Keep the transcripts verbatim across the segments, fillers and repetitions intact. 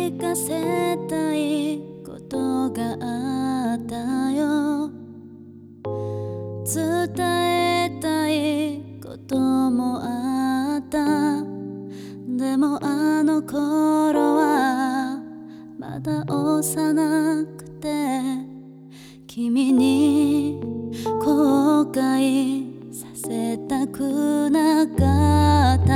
聞かせたいことがあったよ。伝えたいこともあった。でもあの頃はまだ幼くて、君に後悔させたくなかった。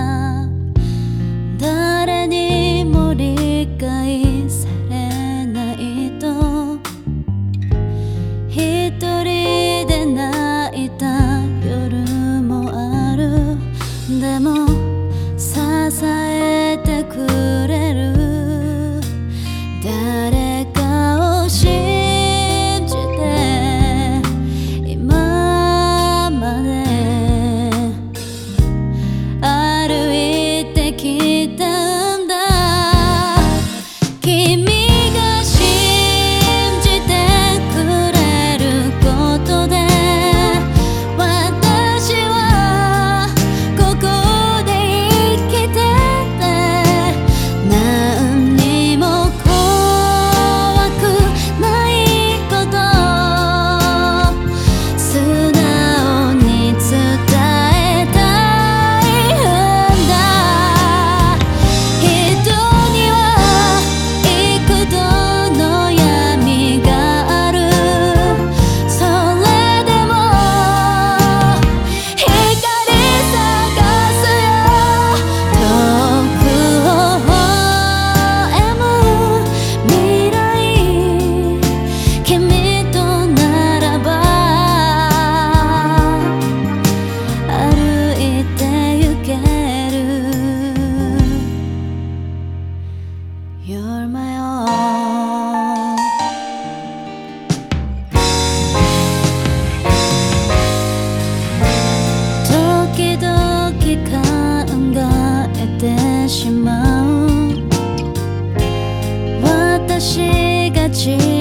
誰にも理解されないと一人で泣いた夜もある。でも支えてくれる誰かを信じて今まで歩いてきたんだ。君が信じてくれることで私はここで生きてて、何にも怖くないこと素直に伝えたいんだ。人には幾度の闇がある。それでも光探すよ。遠く微笑む未来、君とならば歩いてゆける。 You're my all。 時々考えてしまう。私が小